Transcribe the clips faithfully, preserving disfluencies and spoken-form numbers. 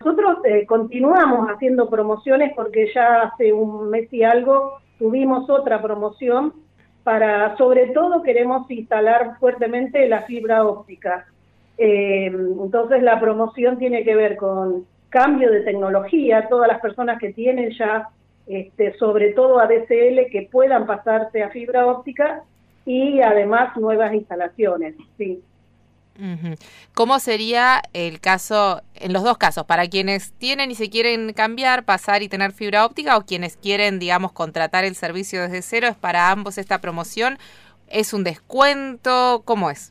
nosotros eh, continuamos haciendo promociones porque ya hace un mes y algo tuvimos otra promoción para, sobre todo queremos instalar fuertemente la fibra óptica. Eh, entonces la promoción tiene que ver con cambio de tecnología, todas las personas que tienen ya, este, sobre todo A D S L, que puedan pasarse a fibra óptica y además nuevas instalaciones, sí. Uh-huh. ¿Cómo sería el caso, en los dos casos, para quienes tienen y se quieren cambiar, pasar y tener fibra óptica, o quienes quieren, digamos, contratar el servicio desde cero? ¿Es para ambos esta promoción? ¿Es un descuento? ¿Cómo es?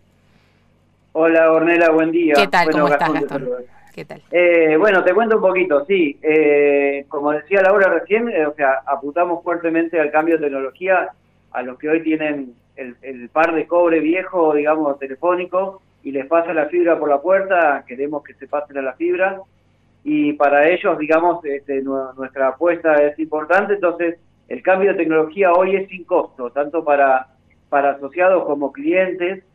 Hola, Ornella, buen día. ¿Qué tal? Bueno, ¿Cómo Gastón, estás, Gastón? ¿Qué tal? Eh, bueno, te cuento un poquito, sí. Eh, como decía Laura recién, eh, o sea, apuntamos fuertemente al cambio de tecnología a los que hoy tienen el, el par de cobre viejo, digamos, telefónico, y les pasa la fibra por la puerta, queremos que se pasen a la fibra, y para ellos, digamos, este, nuestra apuesta es importante, entonces el cambio de tecnología hoy es sin costo, tanto para, para asociados como clientes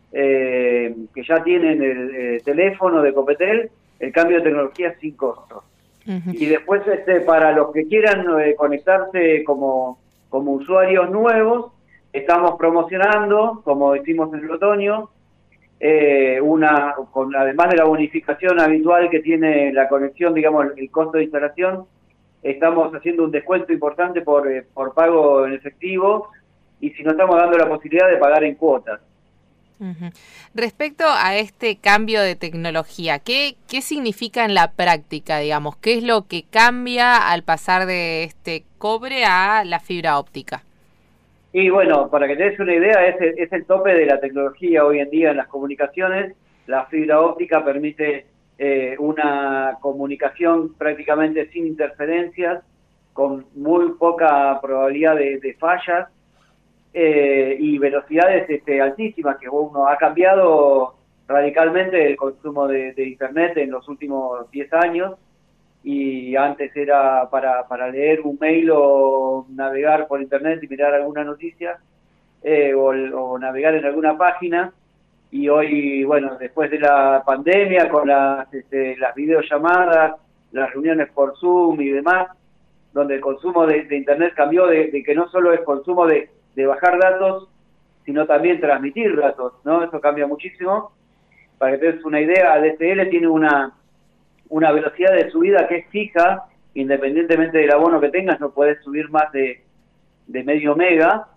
eh, que ya tienen el, el teléfono de Copetel, el cambio de tecnología es sin costo. Uh-huh. Y después este, para los que quieran eh, conectarse como, como usuarios nuevos, estamos promocionando, como hicimos en el otoño, Eh, una con además de la bonificación habitual que tiene la conexión, digamos, el costo de instalación, estamos haciendo un descuento importante por, eh, por pago en efectivo, y si no, estamos dando la posibilidad de pagar en cuotas. Uh-huh. Respecto a este cambio de tecnología, ¿qué, qué significa en la práctica, digamos? ¿Qué es lo que cambia al pasar de este cobre a la fibra óptica? Y bueno, para que te des una idea, es el, es el tope de la tecnología hoy en día en las comunicaciones. La fibra óptica permite eh, una comunicación prácticamente sin interferencias, con muy poca probabilidad de, de fallas eh, y velocidades este, altísimas, que uno ha cambiado radicalmente el consumo de, de Internet en los últimos diez años. Y antes era para, para leer un mail o navegar por internet y mirar alguna noticia, eh, o, o navegar en alguna página, y hoy, bueno, después de la pandemia, con las, este, las videollamadas, las reuniones por Zoom y demás, donde el consumo de, de internet cambió de, de que no solo es consumo de, de bajar datos, sino también transmitir datos, ¿no? Eso cambia muchísimo. Para que te des una idea, A D S L tiene una una velocidad de subida que es fija, independientemente del abono que tengas, no puedes subir más de, de medio mega,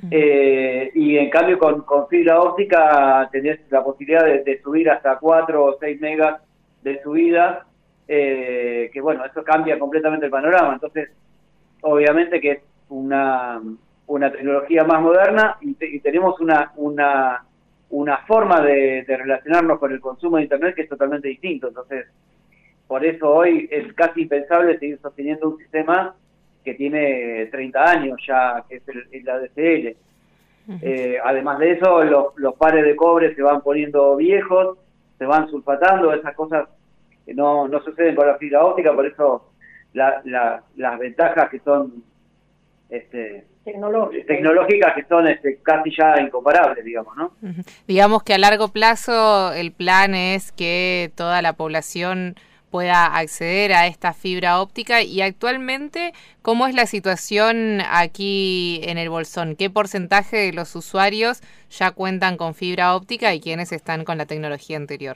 eh, y en cambio con, con fibra óptica tenés la posibilidad de, de subir hasta cuatro o seis megas de subida, eh, que bueno, eso cambia completamente el panorama. Entonces, obviamente que es una, una tecnología más moderna, y, te, y tenemos una, una, una forma de, de relacionarnos con el consumo de Internet que es totalmente distinto. Entonces, por eso hoy es casi impensable seguir sosteniendo un sistema que tiene treinta años ya, que es el, el A D S L. Uh-huh. Eh, además de eso, los, los pares de cobre se van poniendo viejos, se van sulfatando, esas cosas que no, no suceden con la fibra óptica, por eso la, la, las ventajas que son este, tecnológicas. tecnológicas que son este, casi ya incomparables, digamos, ¿no? Uh-huh. Digamos que a largo plazo el plan es que toda la población pueda acceder a esta fibra óptica. Y actualmente, ¿cómo es la situación aquí en el Bolsón? ¿Qué porcentaje de los usuarios ya cuentan con fibra óptica y quiénes están con la tecnología anterior?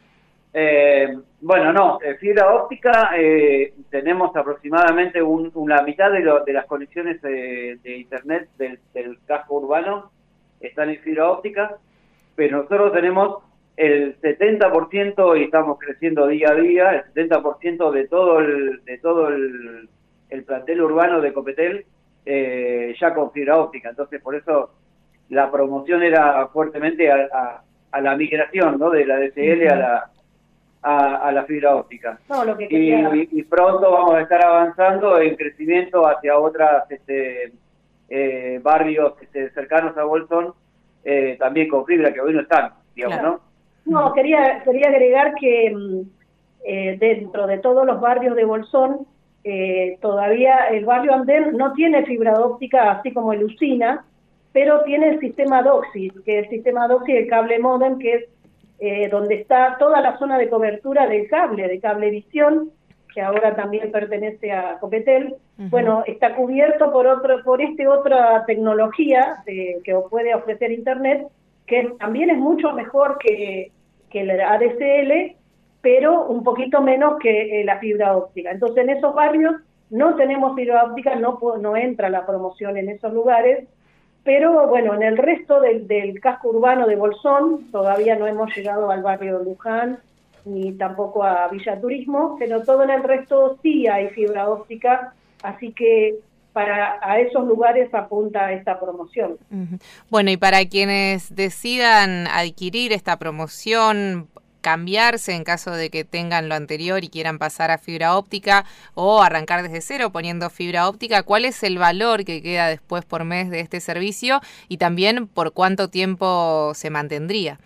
Eh, bueno, no, eh, fibra óptica eh, tenemos aproximadamente un, una mitad de, lo, de las conexiones eh, de Internet del, del casco urbano están en fibra óptica, pero nosotros tenemos el setenta por ciento, y estamos creciendo día a día, el setenta por ciento de todo el, de todo el, el plantel urbano de Copetel eh, ya con fibra óptica. Entonces, por eso la promoción era fuertemente a, a, a la migración, ¿no?, de la A D S L a la, a, a la fibra óptica. No, lo que y, y, y pronto vamos a estar avanzando en crecimiento hacia otras este, eh, barrios este, cercanos a Bolsón, eh, también con fibra, que hoy no están, digamos, claro. ¿no? No, quería quería agregar que eh, dentro de todos los barrios de Bolsón, eh, todavía el barrio Andén no tiene fibra óptica, así como el Usina, pero tiene el sistema DOCSIS, que es el sistema DOCSIS, el cable modem, que es eh, donde está toda la zona de cobertura del cable, de cablevisión, que ahora también pertenece a Copetel, uh-huh. bueno, está cubierto por otro, por este otra tecnología de, que puede ofrecer Internet, que también es mucho mejor que, que el A D S L, pero un poquito menos que eh, la fibra óptica. Entonces, en esos barrios no tenemos fibra óptica, no, no entra la promoción en esos lugares, pero bueno, en el resto del, del casco urbano de Bolsón, todavía no hemos llegado al barrio Luján, ni tampoco a Villa Turismo, pero todo en el resto sí hay fibra óptica, así que para a esos lugares apunta esta promoción. Uh-huh. Bueno, y para quienes decidan adquirir esta promoción, cambiarse en caso de que tengan lo anterior y quieran pasar a fibra óptica o arrancar desde cero poniendo fibra óptica, ¿cuál es el valor que queda después por mes de este servicio y también por cuánto tiempo se mantendría?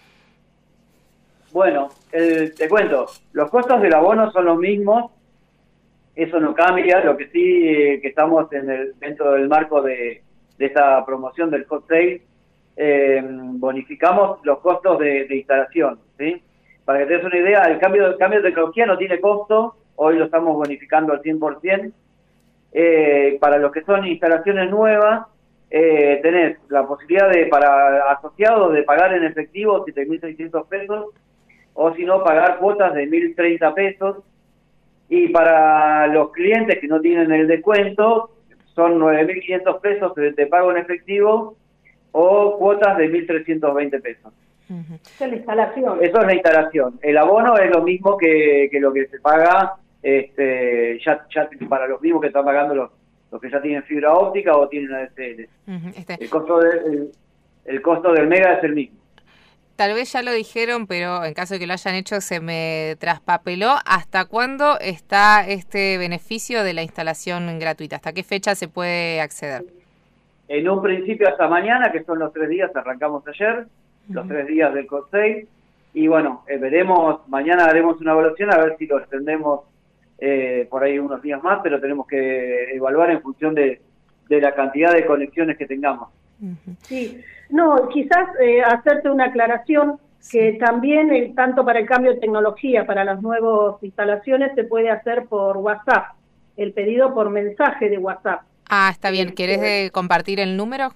Bueno, el, te cuento, los costos del abono son los mismos, eso no cambia, lo que sí eh, que estamos en el, dentro del marco de, de esta promoción del hot sale, eh, bonificamos los costos de, de instalación, ¿sí? Para que te des una idea, el cambio, el cambio de tecnología no tiene costo, hoy lo estamos bonificando al cien por ciento, eh, para los que son instalaciones nuevas, eh, tenés la posibilidad de, para asociados, de pagar en efectivo siete mil seiscientos pesos, o si no, pagar cuotas de mil treinta pesos, y para los clientes que no tienen el descuento, son nueve mil quinientos pesos de, de pago en efectivo, o cuotas de mil trescientos veinte pesos. Uh-huh. Esa es la instalación. Eso es la instalación. El abono es lo mismo que, que lo que se paga este, ya, ya para los mismos que están pagando los, los que ya tienen fibra óptica o tienen A D S L. Uh-huh. Este. El costo de, el, el costo del mega es el mismo. Tal vez ya lo dijeron, pero en caso de que lo hayan hecho se me traspapeló. ¿Hasta cuándo está este beneficio de la instalación gratuita? ¿Hasta qué fecha se puede acceder? En un principio hasta mañana, que son los tres días, arrancamos ayer, uh-huh. los tres días del hot sale, y bueno, eh, veremos, mañana haremos una evaluación a ver si lo extendemos eh, por ahí unos días más, pero tenemos que evaluar en función de, de la cantidad de conexiones que tengamos. Uh-huh. Sí, no, quizás eh, hacerte una aclaración que sí. también el, tanto para el cambio de tecnología, para las nuevas instalaciones, se puede hacer por WhatsApp, el pedido por mensaje de WhatsApp. Ah, está bien. ¿Querés eh, compartir el número?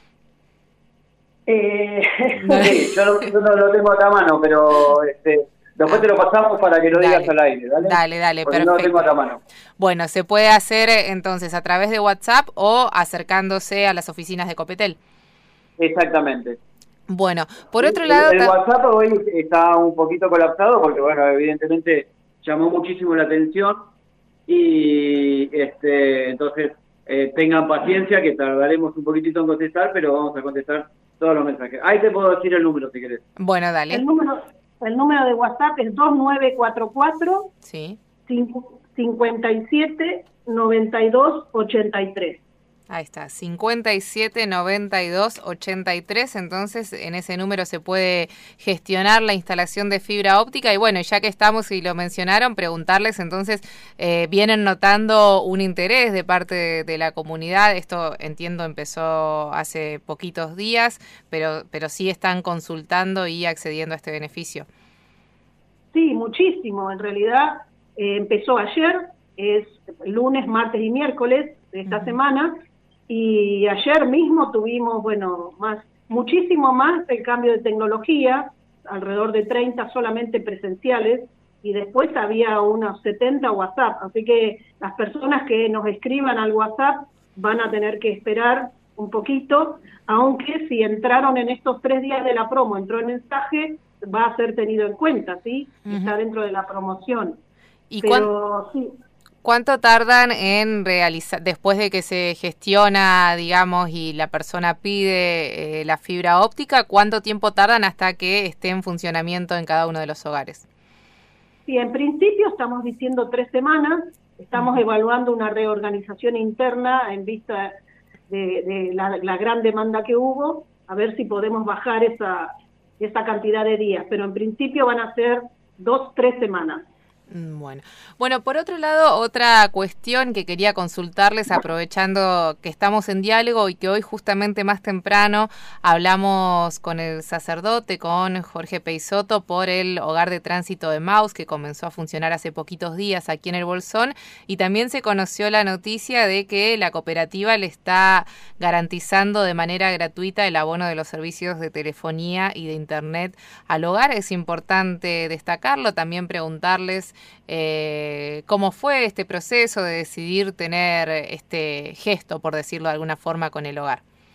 Eh... Sí, yo, no, yo no lo tengo acá a mano, pero este, después te lo pasamos para que lo digas dale, al aire, ¿dale? Dale, dale, porque perfecto. No lo tengo acá a mano. Bueno, se puede hacer entonces a través de WhatsApp o acercándose a las oficinas de Copetel. Exactamente. Bueno, por otro lado... El, el WhatsApp hoy está un poquito colapsado porque, bueno, evidentemente llamó muchísimo la atención y este entonces eh, tengan paciencia que tardaremos un poquitito en contestar, pero vamos a contestar todos los mensajes. Ahí te puedo decir el número si querés. Bueno, dale. El número, el número de WhatsApp es dos nueve cuatro cuatro sí. cincuenta y siete noventa y dos ochenta y tres. Ahí está, cincuenta y siete noventa y dos ochenta y tres, entonces en ese número se puede gestionar la instalación de fibra óptica y bueno, ya que estamos y lo mencionaron, preguntarles entonces, eh, vienen notando un interés de parte de, de la comunidad, esto entiendo empezó hace poquitos días, pero, pero sí están consultando y accediendo a este beneficio. Sí, muchísimo, en realidad eh, empezó ayer, es lunes, martes y miércoles de esta uh-huh. semana. Y ayer mismo tuvimos, bueno, más, muchísimo más el cambio de tecnología, alrededor de treinta solamente presenciales, y después había unos setenta WhatsApp, así que las personas que nos escriban al WhatsApp van a tener que esperar un poquito, aunque si entraron en estos tres días de la promo, entró el mensaje, va a ser tenido en cuenta, ¿sí? Uh-huh. Está dentro de la promoción. ¿Y Pero sí. ¿Cuánto tardan en realizar, después de que se gestiona, digamos, y la persona pide eh, la fibra óptica, cuánto tiempo tardan hasta que esté en funcionamiento en cada uno de los hogares? Sí, en principio estamos diciendo tres semanas, estamos uh-huh. evaluando una reorganización interna en vista de, de la, la gran demanda que hubo, a ver si podemos bajar esa, esa cantidad de días, pero en principio van a ser dos, tres semanas. Bueno, bueno, por otro lado, otra cuestión que quería consultarles, aprovechando que estamos en diálogo y que hoy justamente más temprano hablamos con el sacerdote, con Jorge Peixoto, por el hogar de tránsito de Maus, que comenzó a funcionar hace poquitos días aquí en el Bolsón, y también se conoció la noticia de que la cooperativa le está garantizando de manera gratuita el abono de los servicios de telefonía y de internet al hogar. Es importante destacarlo, también preguntarles Eh, ¿cómo fue este proceso de decidir tener este gesto, por decirlo de alguna forma, con el hogar?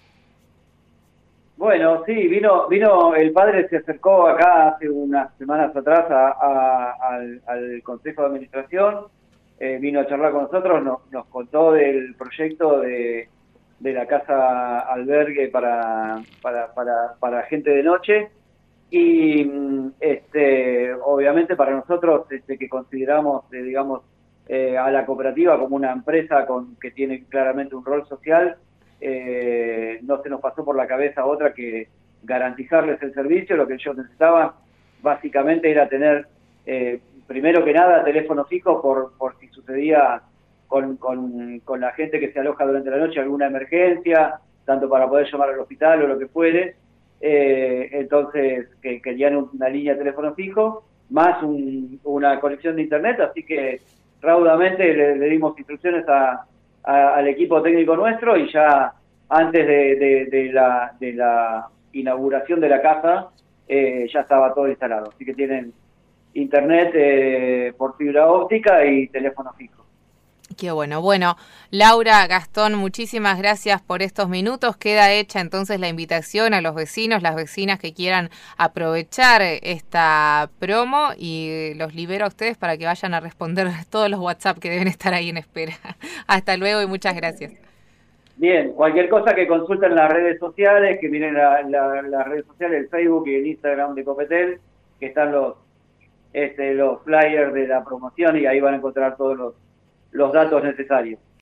Bueno, sí, vino, vino el padre se acercó acá hace unas semanas atrás a, a, al, al Consejo de Administración, eh, vino a charlar con nosotros, nos, nos contó del proyecto de, de la casa albergue para, para, para, para gente de noche. Y este, obviamente para nosotros este, que consideramos, eh, digamos, eh, a la cooperativa como una empresa con que tiene claramente un rol social, eh, no se nos pasó por la cabeza otra que garantizarles el servicio. Lo que ellos necesitaban básicamente era tener, eh, primero que nada, teléfono fijo por, por si sucedía con, con, con la gente que se aloja durante la noche alguna emergencia, tanto para poder llamar al hospital o lo que fuere. Eh, entonces que querían una línea de teléfono fijo más un, una conexión de internet, así que raudamente le, le dimos instrucciones a, a, al equipo técnico nuestro y ya antes de, de, de, la, de la inauguración de la casa eh, ya estaba todo instalado, así que tienen internet eh, por fibra óptica y teléfono fijo. Qué bueno. Bueno, Laura, Gastón, muchísimas gracias por estos minutos. Queda hecha entonces la invitación a los vecinos, las vecinas que quieran aprovechar esta promo, y los libero a ustedes para que vayan a responder todos los WhatsApp que deben estar ahí en espera. Hasta luego y muchas gracias. Bien, cualquier cosa que consulten las redes sociales, que miren la, la, las redes sociales, el Facebook y el Instagram de Copetel, que están los, este, los flyers de la promoción y ahí van a encontrar todos los los datos necesarios.